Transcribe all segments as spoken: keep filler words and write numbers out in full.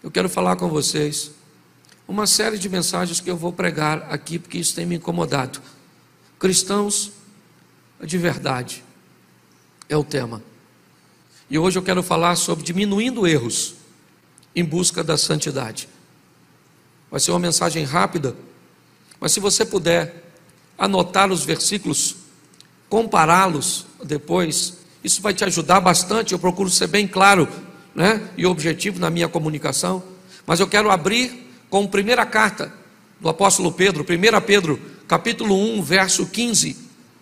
eu quero falar com vocês uma série de mensagens que eu vou pregar aqui, porque isso tem me incomodado. Cristãos de verdade é o tema. E hoje eu quero falar sobre diminuindo erros em busca da santidade. Vai ser uma mensagem rápida, mas se você puder anotar os versículos, compará-los depois, isso vai te ajudar bastante. Eu procuro ser bem claro, né, e objetivo na minha comunicação. Mas eu quero abrir com a primeira carta do apóstolo Pedro, primeira Pedro, capítulo um, verso quinze.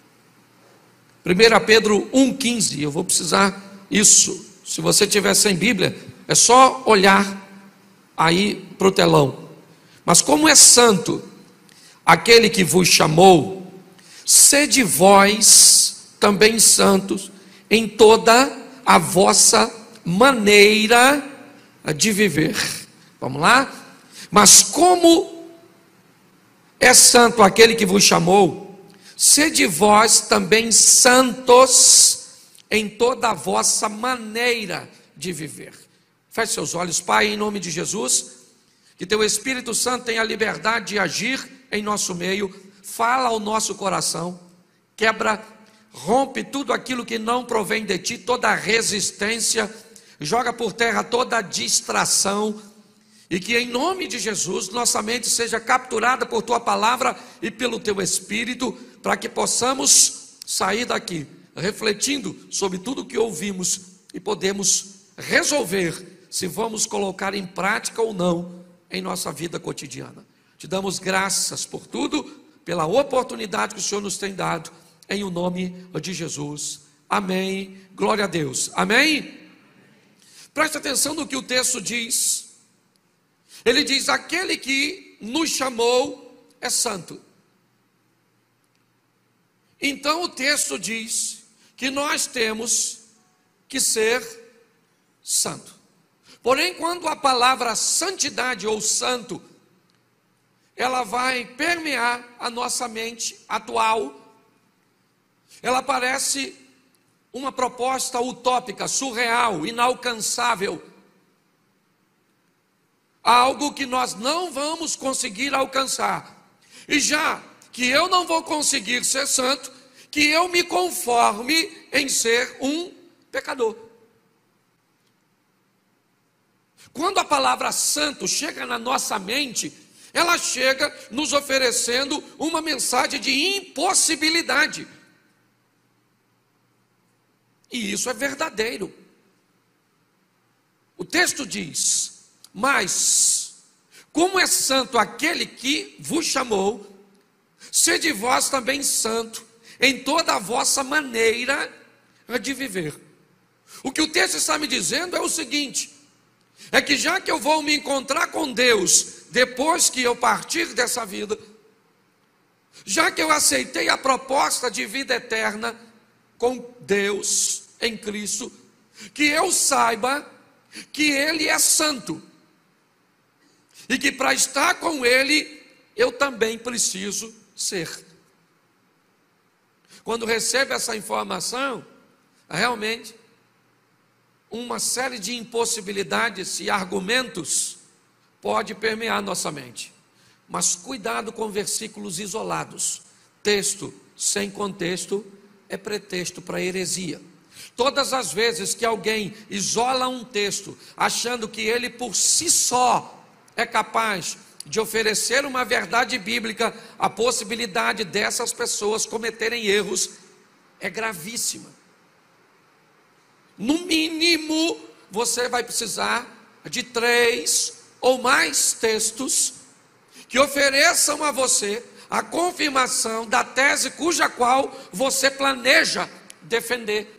primeira Pedro um, quinze. Eu vou precisar isso. Se você tiver sem Bíblia, é só olhar aí para o telão. Mas como é santo aquele que vos chamou, sede vós também santos em toda a vossa maneira de viver. Vamos lá? Mas como é santo aquele que vos chamou, sede vós também santos em toda a vossa maneira de viver. Feche seus olhos. Pai, em nome de Jesus, que teu Espírito Santo tenha a liberdade de agir em nosso meio, fala ao nosso coração, quebra, rompe tudo aquilo que não provém de ti, toda a resistência, joga por terra toda a distração, e que em nome de Jesus nossa mente seja capturada por tua palavra e pelo teu Espírito, para que possamos sair daqui refletindo sobre tudo o que ouvimos e podemos resolver se vamos colocar em prática ou não em nossa vida cotidiana. Te damos graças por tudo, pela oportunidade que o Senhor nos tem dado, em o nome de Jesus. Amém. Glória a Deus. Amém? Preste atenção no que o texto diz. Ele diz: aquele que nos chamou é santo. Então o texto diz que nós temos que ser santo. Porém, quando a palavra santidade ou santo, ela vai permear a nossa mente atual, ela parece uma proposta utópica, surreal, inalcançável, algo que nós não vamos conseguir alcançar. E já que eu não vou conseguir ser santo, que eu me conforme em ser um pecador. Quando a palavra santo chega na nossa mente, ela chega nos oferecendo uma mensagem de impossibilidade. E isso é verdadeiro. O texto diz: mas como é santo aquele que vos chamou, sede vós também santo em toda a vossa maneira de viver. O que o texto está me dizendo é o seguinte: é que já que eu vou me encontrar com Deus depois que eu partir dessa vida, já que eu aceitei a proposta de vida eterna com Deus em Cristo, que eu saiba que Ele é santo e que para estar com Ele eu também preciso ser. Quando recebo essa informação, realmente uma série de impossibilidades e argumentos pode permear nossa mente. Mas cuidado com versículos isolados. Texto sem contexto é pretexto para heresia. Todas as vezes que alguém isola um texto, achando que ele por si só é capaz de oferecer uma verdade bíblica, a possibilidade dessas pessoas cometerem erros é gravíssima. No mínimo, você vai precisar de três ou mais textos que ofereçam a você a confirmação da tese cuja qual você planeja defender.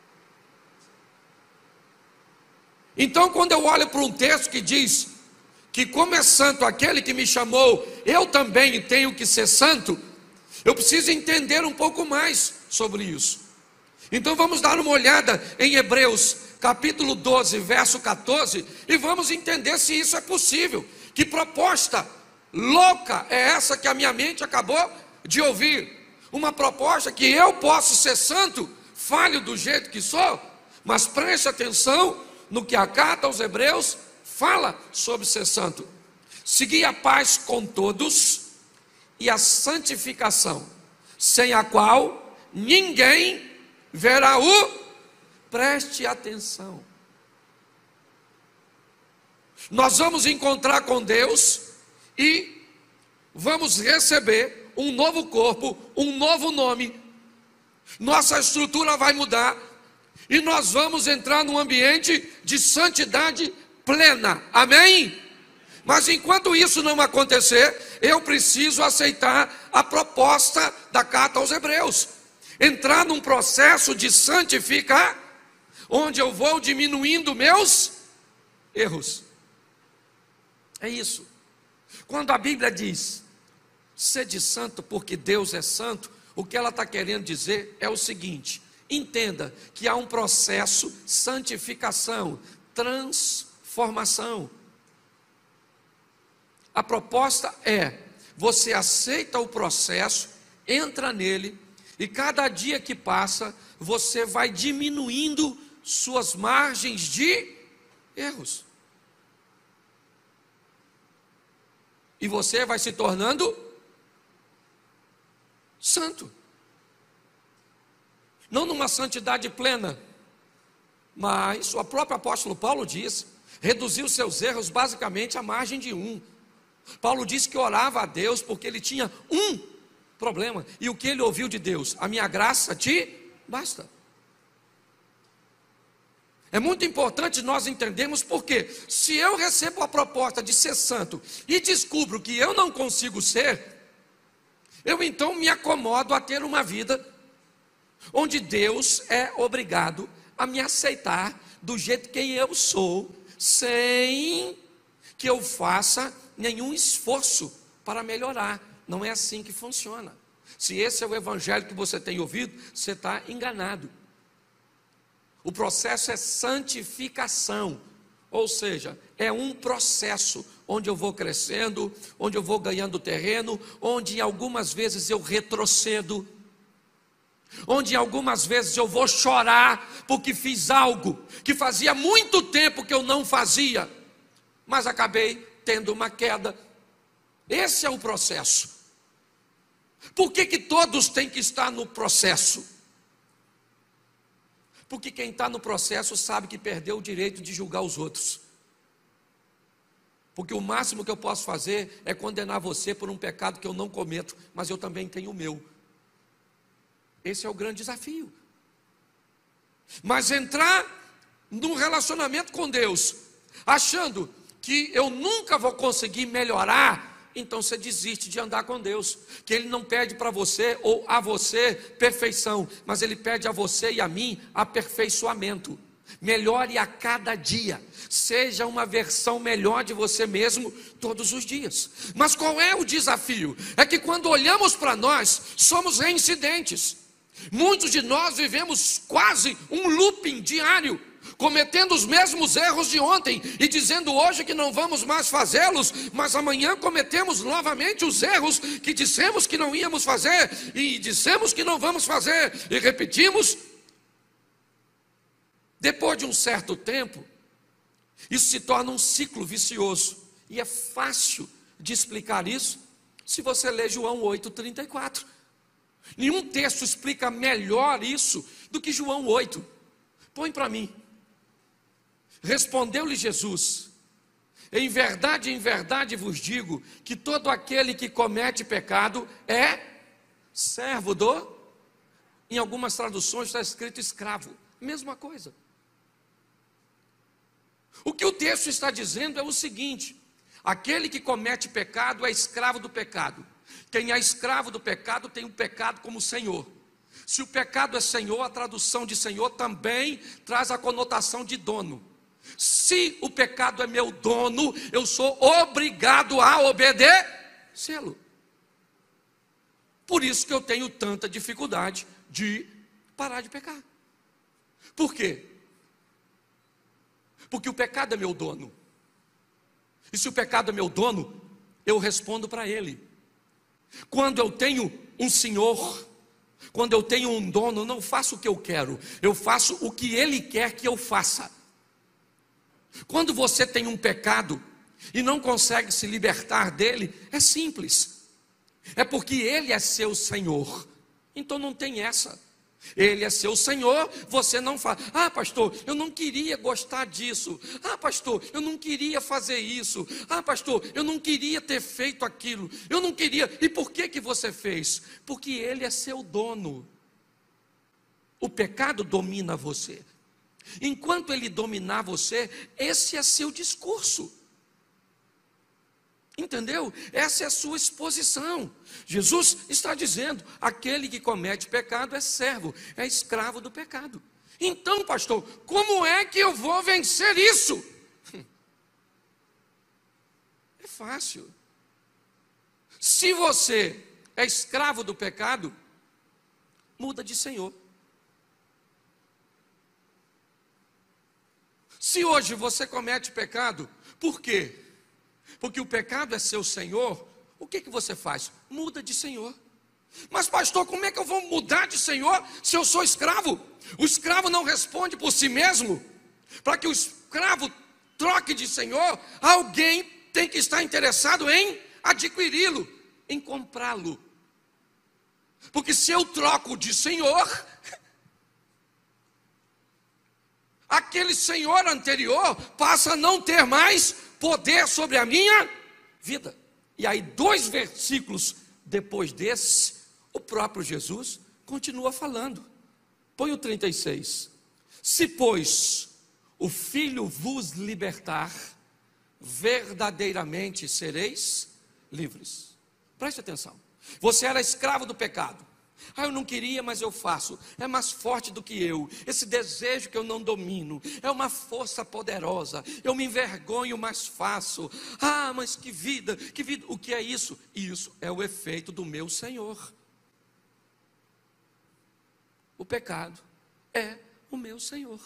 Então, quando eu olho para um texto que diz que como é santo aquele que me chamou, eu também tenho que ser santo, eu preciso entender um pouco mais sobre isso. Então vamos dar uma olhada em Hebreus capítulo doze, verso quatorze, e vamos entender se isso é possível. Que proposta louca é essa que a minha mente acabou de ouvir? Uma proposta que eu posso ser santo, falho do jeito que sou, mas preste atenção no que a carta aos Hebreus fala sobre ser santo. Seguir a paz com todos e a santificação, sem a qual ninguém verá o... Preste atenção. Nós vamos encontrar com Deus e vamos receber um novo corpo, um novo nome. Nossa estrutura vai mudar e nós vamos entrar num ambiente de santidade plena. Amém? Mas enquanto isso não acontecer, eu preciso aceitar a proposta da carta aos Hebreus. Entrar num processo de santificar, onde eu vou diminuindo meus erros. É isso. Quando a Bíblia diz, sede santo porque Deus é santo, o que ela está querendo dizer é o seguinte: entenda que há um processo, santificação, transformação. A proposta é, você aceita o processo, entra nele, e cada dia que passa, você vai diminuindo suas margens de erros. E você vai se tornando santo. Não numa santidade plena, mas o próprio apóstolo Paulo diz, reduziu seus erros basicamente à margem de um. Paulo disse que orava a Deus porque ele tinha um problema. E o que ele ouviu de Deus? A minha graça te basta. É muito importante nós entendermos porque se eu recebo a proposta de ser santo e descubro que eu não consigo ser, eu então me acomodo a ter uma vida onde Deus é obrigado a me aceitar do jeito que eu sou, sem que eu faça nenhum esforço para melhorar. Não é assim que funciona. Se esse é o evangelho que você tem ouvido, você está enganado. O processo é santificação, ou seja, é um processo onde eu vou crescendo, onde eu vou ganhando terreno, onde algumas vezes eu retrocedo, onde algumas vezes eu vou chorar porque fiz algo que fazia muito tempo que eu não fazia, mas acabei tendo uma queda. Esse é o processo. Por que que todos têm que estar no processo? Porque quem está no processo sabe que perdeu o direito de julgar os outros. Porque o máximo que eu posso fazer é condenar você por um pecado que eu não cometo, mas eu também tenho o meu. Esse é o grande desafio. Mas entrar num relacionamento com Deus, achando que eu nunca vou conseguir melhorar, então você desiste de andar com Deus, que Ele não pede para você ou a você perfeição, mas Ele pede a você e a mim aperfeiçoamento. Melhore a cada dia, seja uma versão melhor de você mesmo todos os dias. Mas qual é o desafio? É que quando olhamos para nós, somos reincidentes. Muitos de nós vivemos quase um looping diário, cometendo os mesmos erros de ontem e dizendo hoje que não vamos mais fazê-los, mas amanhã cometemos novamente os erros que dissemos que não íamos fazer e dissemos que não vamos fazer e repetimos. Depois de um certo tempo, isso se torna um ciclo vicioso e é fácil de explicar isso se você ler João oito, trinta e quatro. Nenhum texto explica melhor isso do que João oito. Põe para mim. Respondeu-lhe Jesus: em verdade, em verdade vos digo que todo aquele que comete pecado é servo do... Em algumas traduções está escrito escravo. Mesma coisa. O que o texto está dizendo é o seguinte: aquele que comete pecado é escravo do pecado. Quem é escravo do pecado tem o pecado como senhor. Se o pecado é senhor, a tradução de senhor também traz a conotação de dono. Se o pecado é meu dono, eu sou obrigado a obedecê-lo. Por isso que eu tenho tanta dificuldade de parar de pecar. Por quê? Porque o pecado é meu dono. E se o pecado é meu dono, eu respondo para ele. Quando eu tenho um senhor, quando eu tenho um dono, eu não faço o que eu quero, eu faço o que ele quer que eu faça. Quando você tem um pecado e não consegue se libertar dele, é simples. É porque ele é seu Senhor. Então não tem essa. Ele é seu Senhor, você não fala: ah, pastor, eu não queria gostar disso. Ah, pastor, eu não queria fazer isso. Ah, pastor, eu não queria ter feito aquilo. Eu não queria. E por que que você fez? Porque ele é seu dono. O pecado domina você. Enquanto ele dominar você, esse é seu discurso. Entendeu? Essa é a sua exposição. Jesus está dizendo: aquele que comete pecado é servo, é escravo do pecado. Então, pastor, como é que eu vou vencer isso? É fácil. Se você é escravo do pecado, muda de senhor. Se hoje você comete pecado, por quê? Porque o pecado é seu senhor, o que que você faz? Muda de senhor. Mas pastor, como é que eu vou mudar de senhor se eu sou escravo? O escravo não responde por si mesmo. Para que o escravo troque de senhor, alguém tem que estar interessado em adquiri-lo, em comprá-lo. Porque se eu troco de senhor, aquele senhor anterior passa a não ter mais poder sobre a minha vida. E aí, dois versículos depois desse, o próprio Jesus continua falando. Põe o trinta e seis. Se, pois, o Filho vos libertar, verdadeiramente sereis livres. Preste atenção. Você era escravo do pecado. Ah, eu não queria, mas eu faço. É mais forte do que eu. Esse desejo que eu não domino é uma força poderosa. Eu me envergonho, mas faço. Ah, mas que vida, que vida. O que é isso? Isso é o efeito do meu Senhor. O pecado é o meu Senhor.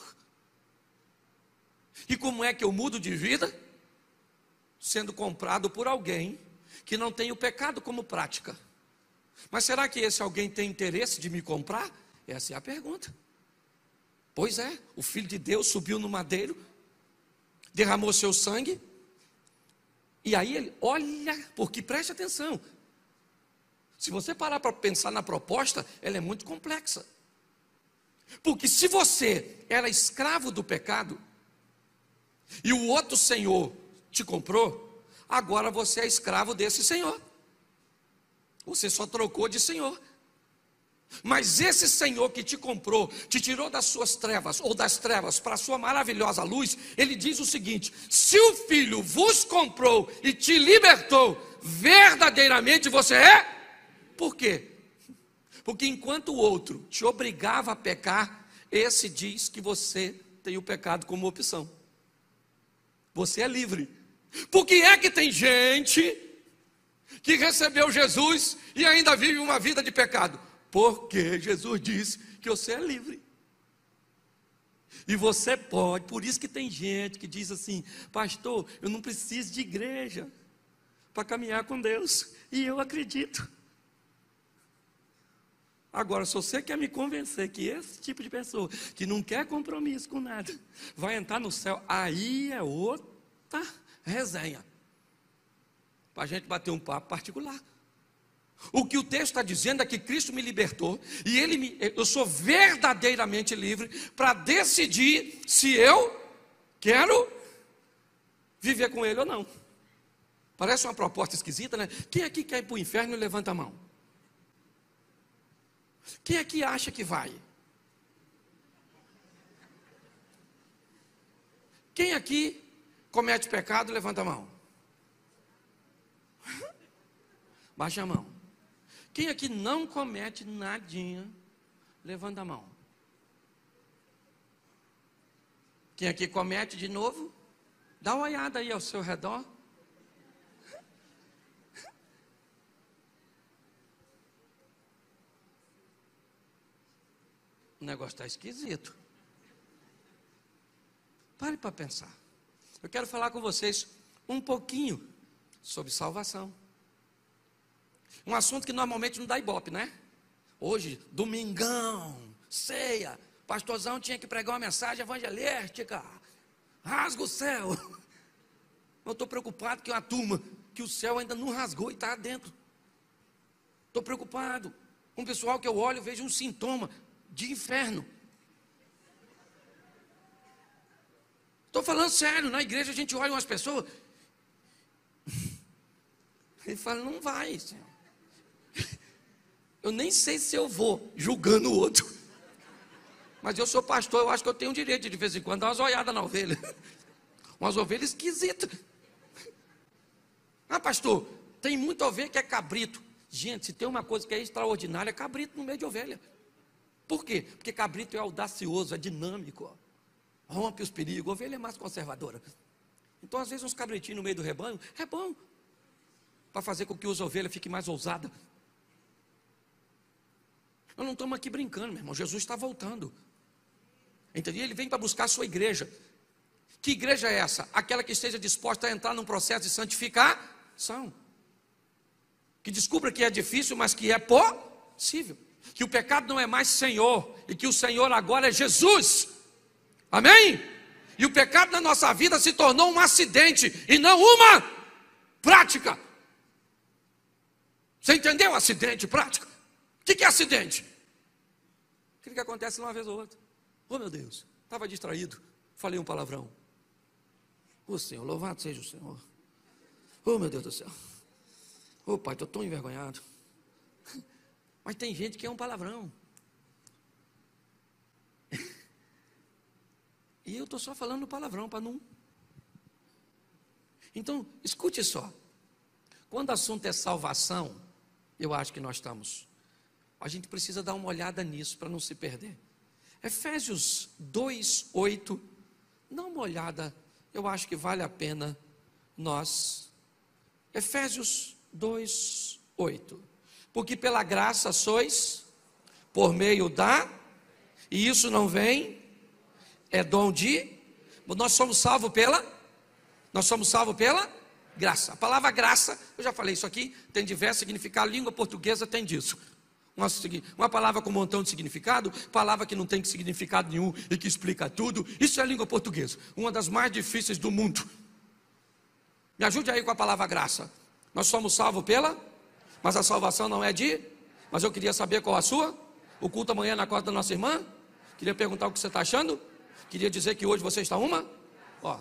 E como é que eu mudo de vida? Sendo comprado por alguém que não tem o pecado como prática. Mas será que esse alguém tem interesse de me comprar? Essa é a pergunta. Pois é, o Filho de Deus subiu no madeiro, derramou seu sangue, e aí ele, olha, porque preste atenção, se você parar para pensar na proposta, ela é muito complexa. Porque se você era escravo do pecado, e o outro senhor te comprou, agora você é escravo desse senhor. Você só trocou de senhor. Mas esse Senhor que te comprou, te tirou das suas trevas, ou das trevas para a sua maravilhosa luz, ele diz o seguinte: se o Filho vos comprou e te libertou, verdadeiramente você é? Por quê? Porque enquanto o outro te obrigava a pecar, esse diz que você tem o pecado como opção. Você é livre. Por que é que tem gente que recebeu Jesus e ainda vive uma vida de pecado? Porque Jesus disse que você é livre. E você pode. Por isso que tem gente que diz assim: pastor, eu não preciso de igreja para caminhar com Deus. E eu acredito. Agora, se você quer me convencer que esse tipo de pessoa, que não quer compromisso com nada, vai entrar no céu, aí é outra resenha, para a gente bater um papo particular. O que o texto está dizendo é que Cristo me libertou, e ele me, eu sou verdadeiramente livre para decidir se eu quero viver com ele ou não. Parece uma proposta esquisita, né? Quem aqui quer ir para o inferno, levanta a mão. Quem aqui acha que vai? Quem aqui comete pecado, levanta a mão. Baixa a mão. Quem aqui não comete nadinha, levanta a mão. Quem aqui comete de novo, dá uma olhada aí ao seu redor. O negócio está esquisito. Pare para pensar. Eu quero falar com vocês um pouquinho sobre salvação. Um assunto que normalmente não dá ibope, né? Hoje, domingão, ceia, pastorzão tinha que pregar uma mensagem evangelística. rasga o céu. Eu estou preocupado que uma turma, que o céu ainda não rasgou e está dentro. Estou preocupado com o pessoal que eu olho e vejo um sintoma de inferno. Estou falando sério, na igreja a gente olha umas pessoas e fala, não vai, Senhor. Eu nem sei se eu vou julgando o outro. Mas eu sou pastor, eu acho que eu tenho o direito de, de vez em quando, dar umas olhadas na ovelha. Umas ovelhas esquisitas. Ah, pastor, tem muita ovelha que é cabrito. Gente, se tem uma coisa que é extraordinária, é cabrito no meio de ovelha. Por quê? Porque cabrito é audacioso, é dinâmico. Rompe os perigos, ovelha é mais conservadora. Então, às vezes, uns cabritinhos no meio do rebanho, é bom. Para fazer com que as ovelhas fiquem mais ousadas. Nós não estamos aqui brincando, meu irmão. Jesus está voltando. Entendeu? Ele vem para buscar a sua igreja. Que igreja é essa? Aquela que esteja disposta a entrar num processo de santificação. Que descubra que é difícil, mas que é possível. Que o pecado não é mais Senhor. E que o Senhor agora é Jesus. Amém? E o pecado na nossa vida se tornou um acidente e não uma prática. Você entendeu acidente, prática? O que é acidente? Aquilo que acontece uma vez ou outra. Oh, meu Deus, estava distraído, falei um palavrão. Oh, Senhor, louvado seja o Senhor. Oh, meu Deus do céu. Oh, Pai, estou tão envergonhado. Mas tem gente que é um palavrão. E eu estou só falando palavrão para não. Então, escute só. Quando o assunto é salvação, eu acho que nós estamos. A gente precisa dar uma olhada nisso para não se perder. Efésios dois, oito. Dá uma olhada, eu acho que vale a pena nós. Efésios dois, oito. Porque pela graça sois, por meio da, e isso não vem, é dom de, nós somos salvos pela, nós somos salvos pela graça. A palavra graça, eu já falei isso aqui, tem diversos significados, a língua portuguesa tem disso. Uma, uma palavra com um montão de significado, palavra que não tem significado nenhum e que explica tudo, isso é a língua portuguesa, uma das mais difíceis do mundo. Me ajude aí com a palavra graça. Nós somos salvos pela, mas a salvação não é de, mas eu queria saber qual a sua, o culto amanhã na casa da nossa irmã, queria perguntar o que você está achando, queria dizer que hoje você está uma, ó,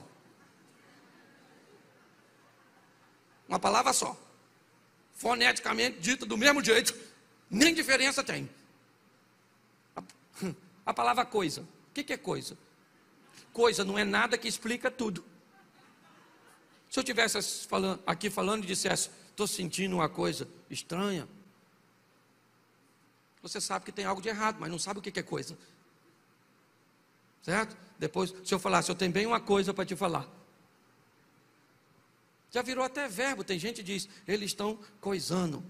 uma palavra só, foneticamente dita do mesmo jeito, nem diferença tem. A, a palavra coisa, o que, que é coisa? Coisa não é nada que explica tudo. Se eu estivesse falando, aqui falando e dissesse, estou sentindo uma coisa estranha, você sabe que tem algo de errado, mas não sabe o que, que é coisa. Certo? Depois, se eu falasse, eu tenho bem uma coisa para te falar. Já virou até verbo, tem gente que diz, eles estão coisando.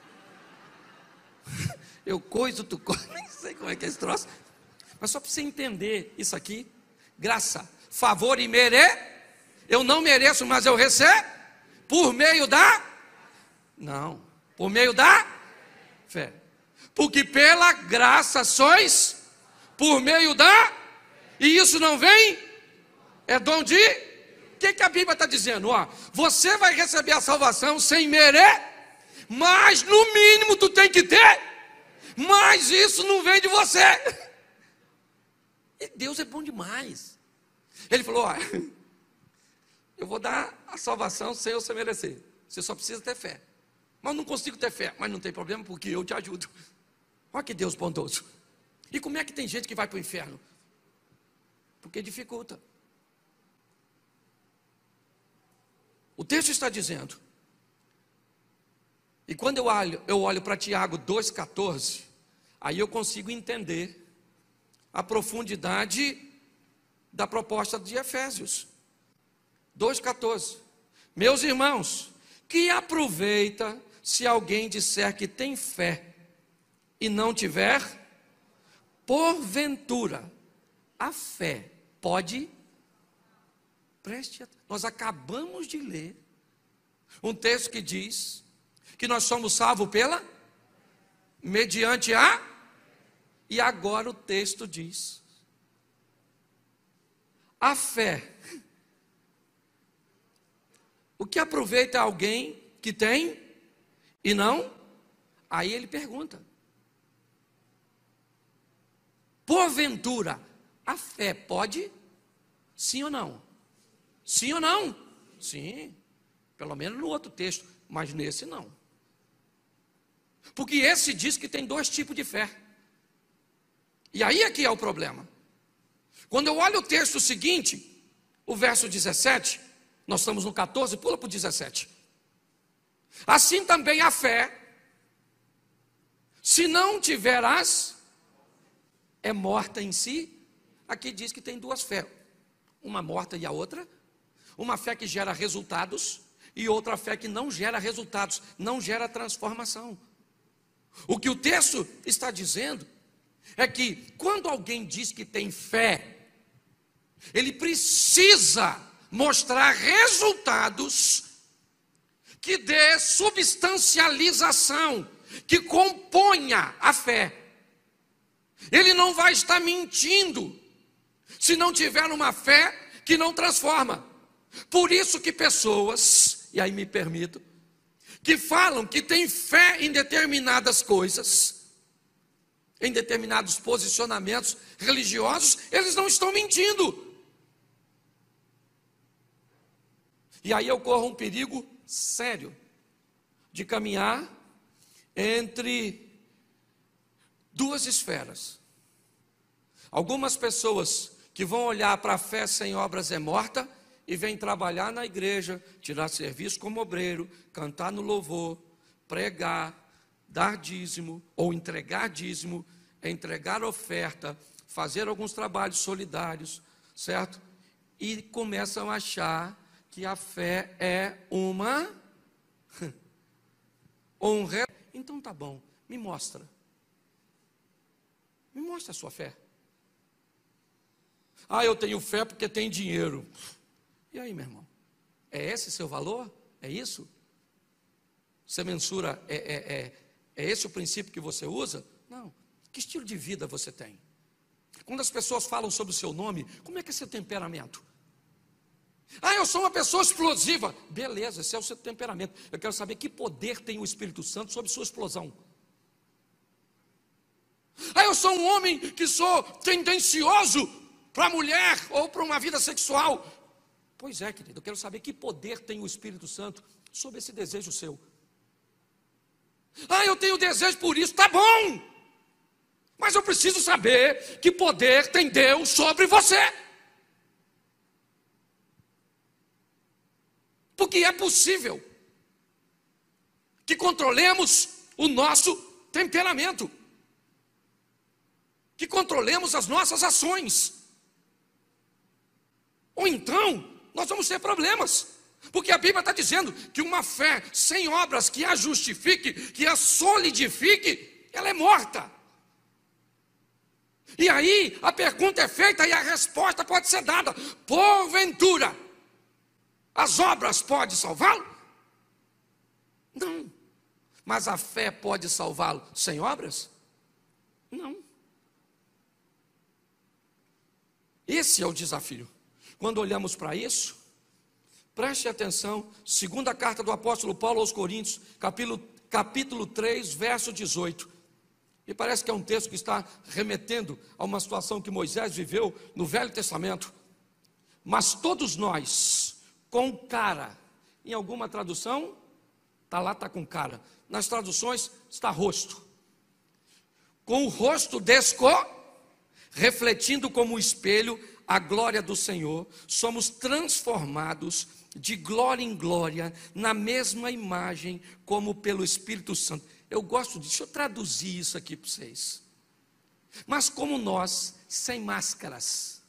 Eu coiso, tu coisa, nem sei como é que é esse troço. Mas só para você entender isso aqui, graça, favor e mere, eu não mereço, mas eu recebo, por meio da, não, por meio da fé. Porque pela graça sois, por meio da, e isso não vem, é dom de, o que, que a Bíblia está dizendo? Ó, você vai receber a salvação sem merecer, mas no mínimo tu tem que ter, mas isso não vem de você. E Deus é bom demais. Ele falou, ó, eu vou dar a salvação sem você merecer, você só precisa ter fé. Mas eu não consigo ter fé, mas não tem problema porque eu te ajudo. Olha que Deus bondoso. E como é que tem gente que vai para o inferno? Porque dificulta. O texto está dizendo, e quando eu olho, eu olho para Tiago dois, catorze, aí eu consigo entender a profundidade da proposta de Efésios. dois, catorze. Meus irmãos, que aproveita se alguém disser que tem fé e não tiver, porventura, a fé pode, preste atenção, nós acabamos de ler um texto que diz que nós somos salvos pela, mediante a, e agora o texto diz, a fé O que aproveita alguém que tem e não? Aí ele pergunta: porventura, a fé pode? Sim ou não? Sim ou não? Sim. Pelo menos no outro texto, mas nesse não. Porque esse diz que tem dois tipos de fé. E aí é que é o problema. Quando eu olho o texto seguinte, o verso dezessete, nós estamos no catorze, pula para o dezessete. Assim também a fé, se não tiverás, é morta em si. Aqui diz que tem duas fés, uma morta e a outra. Uma fé que gera resultados e outra fé que não gera resultados, não gera transformação. O que o texto está dizendo é que quando alguém diz que tem fé, ele precisa mostrar resultados que dê substancialização, que componha a fé. Ele não vai estar mentindo se não tiver uma fé que não transforma. Por isso que pessoas, e aí me permito, que falam que têm fé em determinadas coisas, em determinados posicionamentos religiosos, eles não estão mentindo. E aí eu corro um perigo sério de caminhar entre duas esferas. Algumas pessoas que vão olhar para a fé sem obras é morta e vêm trabalhar na igreja, tirar serviço como obreiro, cantar no louvor, pregar, dar dízimo ou entregar dízimo, entregar oferta, fazer alguns trabalhos solidários, certo? E começam a achar que a fé é uma honra. Então tá bom, me mostra. Me mostra a sua fé. Ah, eu tenho fé porque tem dinheiro. E aí, meu irmão? É esse seu valor? É isso? Você mensura, é, é, é, é esse o princípio que você usa? Não. Que estilo de vida você tem? Quando as pessoas falam sobre o seu nome, como é que é seu temperamento? Ah, eu sou uma pessoa explosiva. Beleza, esse é o seu temperamento. Eu quero saber que poder tem o Espírito Santo sobre sua explosão. Ah, eu sou um homem que sou tendencioso para a mulher ou para uma vida sexual. Pois é, querido, eu quero saber que poder tem o Espírito Santo sobre esse desejo seu. Ah, eu tenho desejo por isso, tá bom. Mas eu preciso saber que poder tem Deus sobre você. Porque é possível que controlemos o nosso temperamento, que controlemos as nossas ações. Ou então, nós vamos ter problemas, porque a Bíblia está dizendo que uma fé sem obras que a justifique, que a solidifique, ela é morta. E aí, a pergunta é feita e a resposta pode ser dada: porventura, as obras podem salvá-lo? Não. Mas a fé pode salvá-lo sem obras? Não. Esse é o desafio. Quando olhamos para isso, preste atenção, segunda carta do apóstolo Paulo aos Coríntios, capítulo, capítulo três, verso dezoito. E parece que é um texto que está remetendo a uma situação que Moisés viveu no Velho Testamento. Mas todos nós, com cara, em alguma tradução, está lá, está com cara. Nas traduções, está rosto. Com o rosto desco, refletindo como espelho a glória do Senhor, somos transformados de glória em glória, na mesma imagem, como pelo Espírito Santo. Eu gosto disso, deixa eu traduzir isso aqui para vocês. Mas como nós, sem máscaras,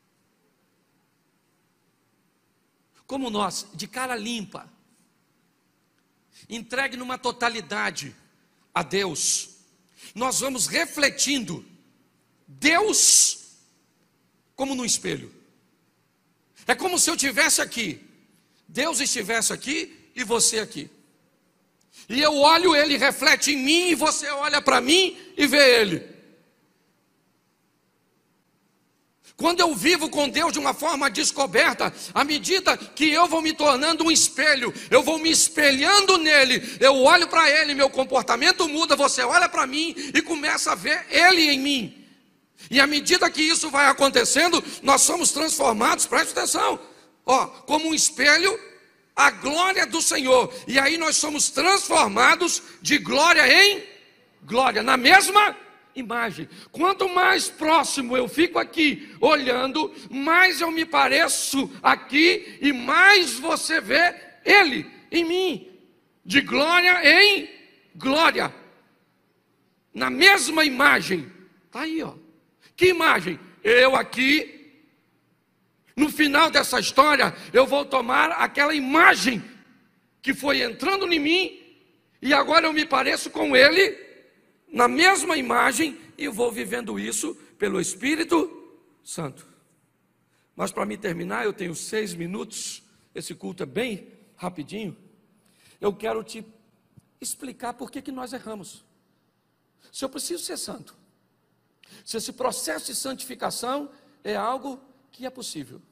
como nós, de cara limpa, entregue numa totalidade a Deus, nós vamos refletindo Deus como no espelho. É como se eu estivesse aqui, Deus estivesse aqui e você aqui. E eu olho, ele reflete em mim e você olha para mim e vê ele. Quando eu vivo com Deus de uma forma descoberta, à medida que eu vou me tornando um espelho, eu vou me espelhando nele, eu olho para ele, meu comportamento muda, você olha para mim e começa a ver ele em mim. E à medida que isso vai acontecendo, nós somos transformados, preste atenção, ó, como um espelho, a glória do Senhor. E aí nós somos transformados de glória em glória, na mesma imagem. Quanto mais próximo eu fico aqui olhando, mais eu me pareço aqui e mais você vê ele em mim, de glória em glória, na mesma imagem. Está aí, ó. Que imagem? Eu aqui. No final dessa história, eu vou tomar aquela imagem que foi entrando em mim e agora eu me pareço com ele na mesma imagem, e eu vou vivendo isso pelo Espírito Santo. Mas para me terminar, eu tenho seis minutos, esse culto é bem rapidinho. Eu quero te explicar por que que nós erramos. Se eu preciso ser santo, se esse processo de santificação é algo que é possível,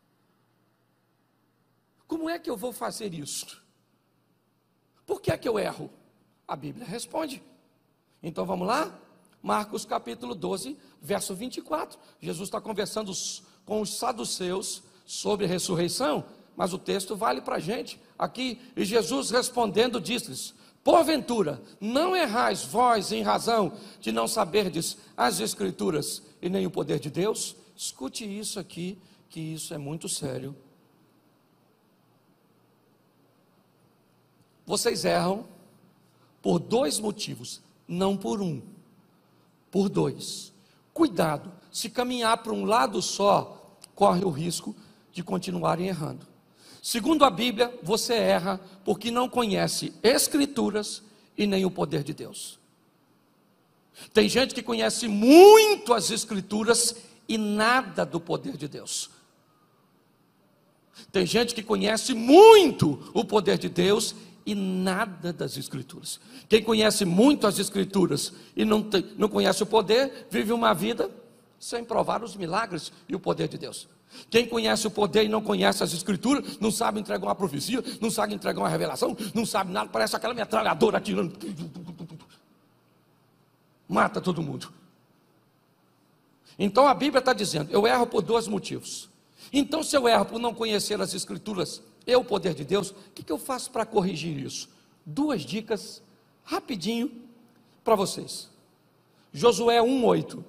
como é que eu vou fazer isso? Por que é que eu erro? A Bíblia responde. Então vamos lá? Marcos capítulo doze, verso vinte e quatro. Jesus está conversando com os saduceus sobre ressurreição, mas o texto vale para a gente aqui. E Jesus respondendo disse-lhes: porventura, não errais vós em razão de não saberdes as Escrituras e nem o poder de Deus? Escute isso aqui, que isso é muito sério. Vocês erram por dois motivos, não por um, por dois. Cuidado, se caminhar para um lado só, corre o risco de continuarem errando. Segundo a Bíblia, você erra porque não conhece Escrituras e nem o poder de Deus. Tem gente que conhece muito as Escrituras e nada do poder de Deus. Tem gente que conhece muito o poder de Deus e nada das Escrituras. Quem conhece muito as Escrituras e não, tem, não conhece o poder, vive uma vida sem provar os milagres e o poder de Deus. Quem conhece o poder e não conhece as Escrituras, não sabe entregar uma profecia, não sabe entregar uma revelação, não sabe nada, parece aquela metralhadora atirando, mata todo mundo. Então a Bíblia está dizendo, eu erro por dois motivos. Então se eu erro por não conhecer as Escrituras e o poder de Deus, o que, que eu faço para corrigir isso? Duas dicas, rapidinho, para vocês. Josué um, oito.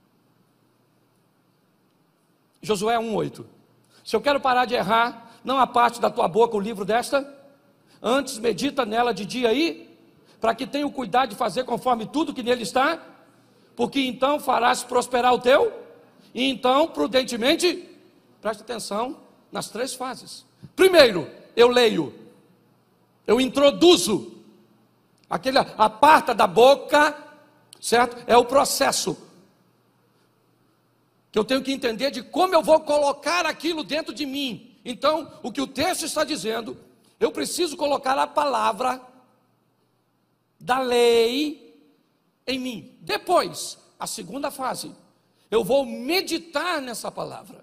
Josué um, oito. Se eu quero parar de errar, não aparte da tua boca o livro desta, antes medita nela de dia aí, para que tenha o cuidado de fazer conforme tudo que nele está, porque então farás prosperar o teu, e então prudentemente, preste atenção nas três fases. Primeiro, eu leio, eu introduzo, aquele aparta da boca, certo? É o processo, que eu tenho que entender de como eu vou colocar aquilo dentro de mim. Então, o que o texto está dizendo, eu preciso colocar a palavra da lei em mim. Depois, a segunda fase, eu vou meditar nessa palavra.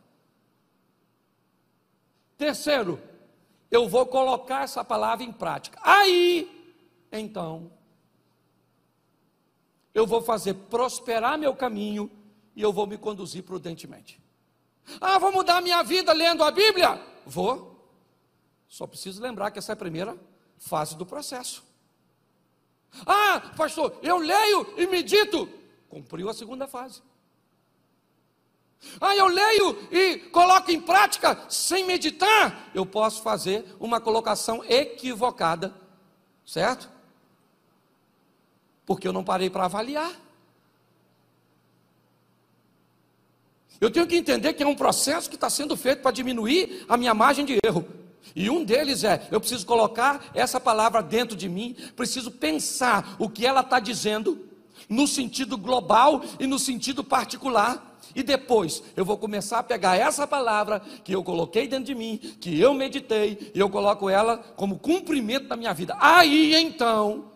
Terceiro, eu vou colocar essa palavra em prática. Aí, então, eu vou fazer prosperar meu caminho e eu vou me conduzir prudentemente. Ah, vou mudar a minha vida lendo a Bíblia? Vou. Só preciso lembrar que essa é a primeira fase do processo. Ah, pastor, eu leio e medito. Cumpriu a segunda fase. Ah, eu leio e coloco em prática sem meditar. Eu posso fazer uma colocação equivocada, certo? Porque eu não parei para avaliar. Eu tenho que entender que é um processo que está sendo feito para diminuir a minha margem de erro. E um deles é, eu preciso colocar essa palavra dentro de mim, preciso pensar o que ela está dizendo, no sentido global e no sentido particular. E depois eu vou começar a pegar essa palavra que eu coloquei dentro de mim, que eu meditei, e eu coloco ela como cumprimento da minha vida. Aí então,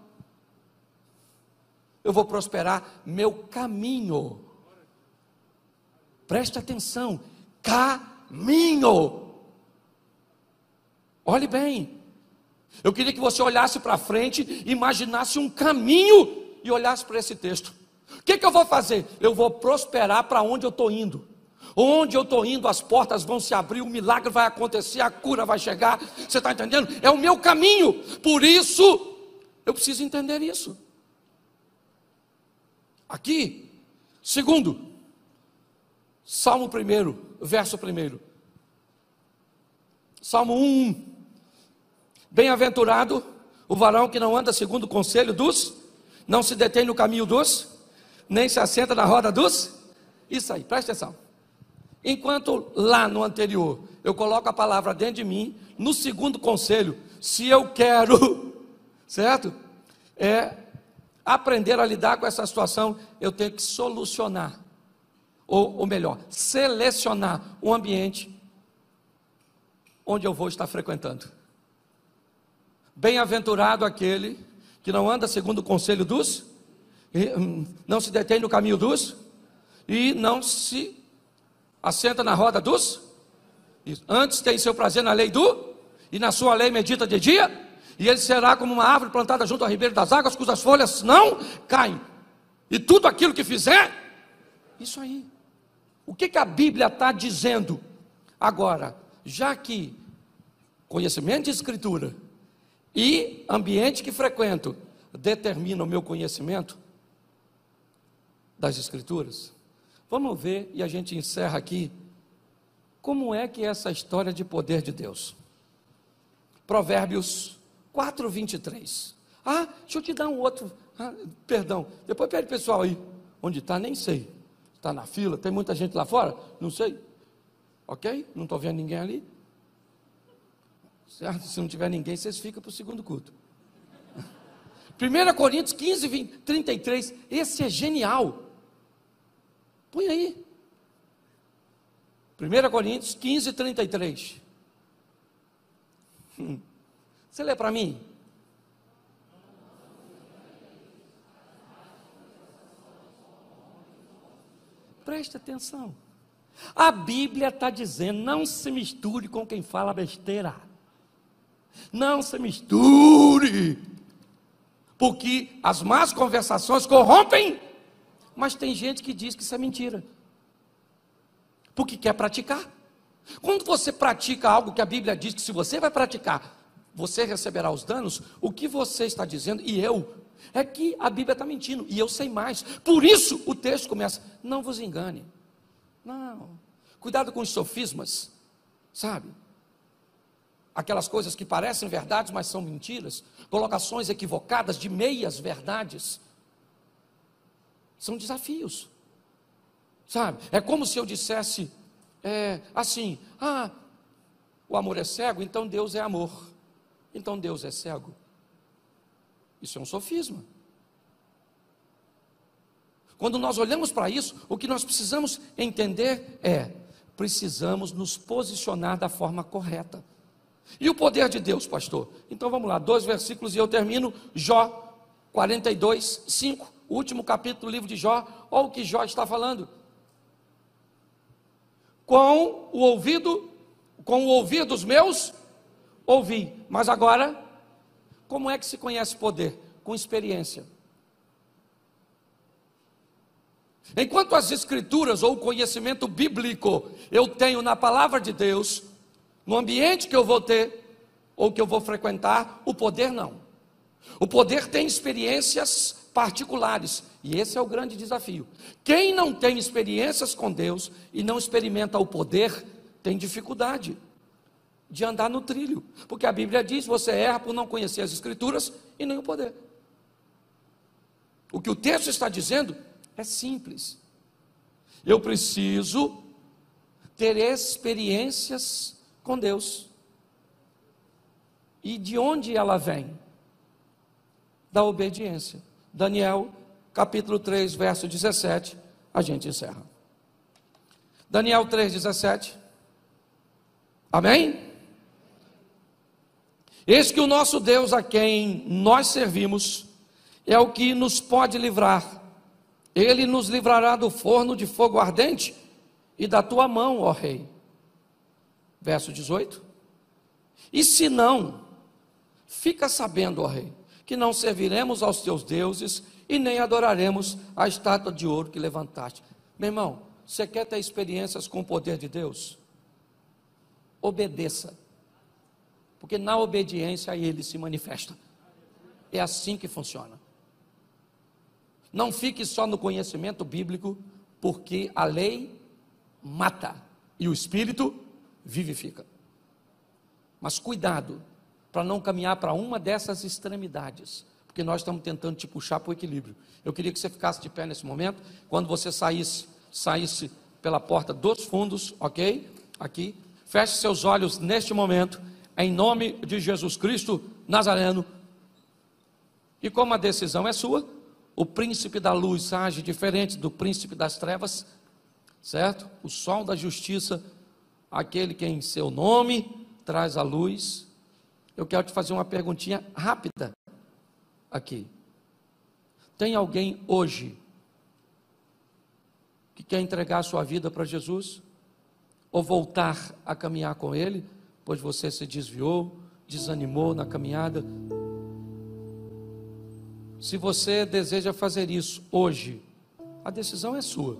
eu vou prosperar meu caminho. Preste atenção, caminho. Olhe bem. Eu queria que você olhasse para frente, imaginasse um caminho e olhasse para esse texto. O que, que eu vou fazer? Eu vou prosperar para onde eu estou indo. Onde eu estou indo, as portas vão se abrir, o milagre vai acontecer, a cura vai chegar. Você está entendendo? É o meu caminho. Por isso, eu preciso entender isso. Aqui, segundo, Salmo primeiro, verso primeiro. Salmo um. Bem-aventurado o varão que não anda segundo o conselho dos, não se detém no caminho dos, nem se assenta na roda dos. Isso aí, presta atenção. Enquanto lá no anterior eu coloco a palavra dentro de mim, no segundo conselho, se eu quero, certo? É aprender a lidar com essa situação, eu tenho que solucionar, ou, ou melhor, selecionar um ambiente onde eu vou estar frequentando. Bem-aventurado aquele que não anda segundo o conselho dos, não se detém no caminho dos, e não se assenta na roda dos, isso. Antes tem seu prazer na lei do, e na sua lei medita de dia, e ele será como uma árvore plantada junto ao ribeiro das águas, cujas folhas não caem, e tudo aquilo que fizer, isso aí. O que, que a Bíblia está dizendo? Agora, já que conhecimento de escritura e ambiente que frequento determina o meu conhecimento das escrituras, vamos ver, e a gente encerra aqui, como é que é essa história de poder de Deus. Provérbios quatro, vinte e três. Ah, deixa eu te dar um outro, ah, perdão, depois pede pessoal aí, onde está, nem sei, está na fila, tem muita gente lá fora, não sei, ok? Não estou vendo ninguém ali, certo? Se não tiver ninguém, vocês ficam para o segundo culto. primeira Coríntios quinze, vinte, trinta e três, esse é genial, põe aí, primeira Coríntios quinze, trinta e três, hum. Você lê para mim? Preste atenção. A Bíblia está dizendo, não se misture com quem fala besteira. Não se misture. Porque as más conversações corrompem. Mas tem gente que diz que isso é mentira. Porque quer praticar. Quando você pratica algo que a Bíblia diz que se você vai praticar, você receberá os danos, o que você está dizendo, e eu, é que a Bíblia está mentindo, e eu sei mais. Por isso o texto começa, não vos engane. Não, cuidado com os sofismas, sabe? Aquelas coisas que parecem verdades, mas são mentiras, colocações equivocadas de meias verdades, são desafios, sabe? É como se eu dissesse, é, assim, ah, o amor é cego, então Deus é amor. Então Deus é cego. Isso é um sofisma. Quando nós olhamos para isso, o que nós precisamos entender é, precisamos nos posicionar da forma correta. E o poder de Deus, pastor? Então vamos lá, dois versículos e eu termino. Jó quarenta e dois, cinco, o último capítulo do livro de Jó. Olha o que Jó está falando. Com o ouvido, com o ouvir dos meus, ouvi. Mas agora, como é que se conhece poder? Com experiência. Enquanto as escrituras ou o conhecimento bíblico eu tenho na palavra de Deus, no ambiente que eu vou ter, ou que eu vou frequentar, o poder não. O poder tem experiências particulares, e esse é o grande desafio. Quem não tem experiências com Deus e não experimenta o poder, tem dificuldade de andar no trilho, porque a Bíblia diz, você erra por não conhecer as escrituras e nem o poder. O que o texto está dizendo é simples, eu preciso ter experiências com Deus, e de onde ela vem? Da obediência. Daniel, capítulo três, verso dezessete, a gente encerra. Daniel três, dezessete, amém? Eis que o nosso Deus, a quem nós servimos, é o que nos pode livrar. Ele nos livrará do forno de fogo ardente, e da tua mão, ó rei. Verso dezoito. E se não, fica sabendo, ó rei, que não serviremos aos teus deuses e nem adoraremos a estátua de ouro que levantaste. Meu irmão, você quer ter experiências com o poder de Deus? Obedeça, porque na obediência ele se manifesta. É assim que funciona. Não fique só no conhecimento bíblico, porque a lei mata e o Espírito vivifica. Mas cuidado para não caminhar para uma dessas extremidades, porque nós estamos tentando te puxar para o equilíbrio. Eu queria que você ficasse de pé nesse momento, quando você saísse, saísse pela porta dos fundos, ok? Aqui, feche seus olhos neste momento, em nome de Jesus Cristo Nazareno. E como a decisão é sua, o príncipe da luz age diferente do príncipe das trevas, certo? O sol da justiça, aquele que em seu nome traz a luz. Eu quero te fazer uma perguntinha rápida aqui. Tem alguém hoje que quer entregar a sua vida para Jesus? Ou voltar a caminhar com Ele, pois você se desviou, desanimou na caminhada? Se você deseja fazer isso hoje, a decisão é sua.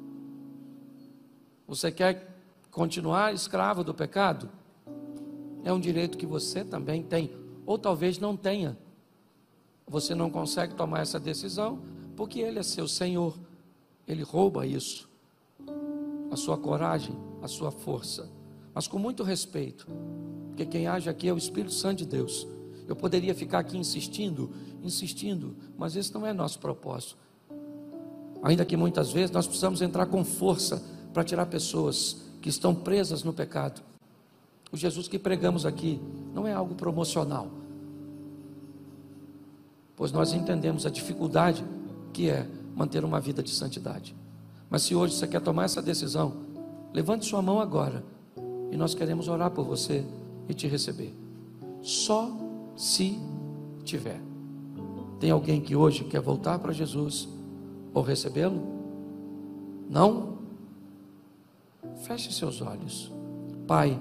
Você quer continuar escravo do pecado? É um direito que você também tem, ou talvez não tenha. Você não consegue tomar essa decisão, porque Ele é seu Senhor. Ele rouba isso, a sua coragem, a sua força, mas com muito respeito, porque quem age aqui é o Espírito Santo de Deus. Eu poderia ficar aqui insistindo, insistindo, mas esse não é nosso propósito. Ainda que muitas vezes nós precisamos entrar com força para tirar pessoas que estão presas no pecado. O Jesus que pregamos aqui não é algo promocional, pois nós entendemos a dificuldade que é manter uma vida de santidade. Mas se hoje você quer tomar essa decisão, levante sua mão agora, e nós queremos orar por você e te receber. Só se tiver. Tem alguém que hoje quer voltar para Jesus ou recebê-lo? Não? Feche seus olhos. Pai,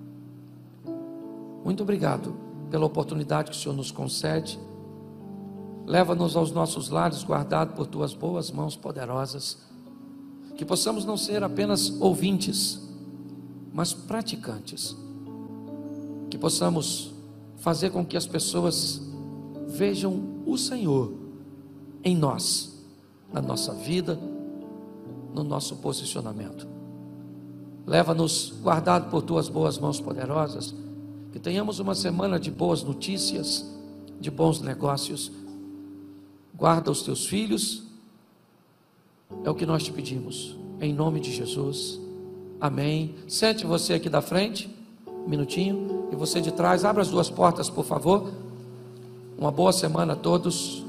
muito obrigado pela oportunidade que o Senhor nos concede. Leva-nos aos nossos lares, guardado por Tuas boas mãos poderosas. Que possamos não ser apenas ouvintes, mas praticantes. Que possamos fazer com que as pessoas vejam o Senhor em nós, na nossa vida, no nosso posicionamento. Leva-nos, guardado por Tuas boas mãos poderosas, que tenhamos uma semana de boas notícias, de bons negócios. Guarda os Teus filhos, é o que nós te pedimos, em nome de Jesus, amém. Sente você aqui da frente, um minutinho, e você de trás, abra as duas portas, por favor. Uma boa semana a todos.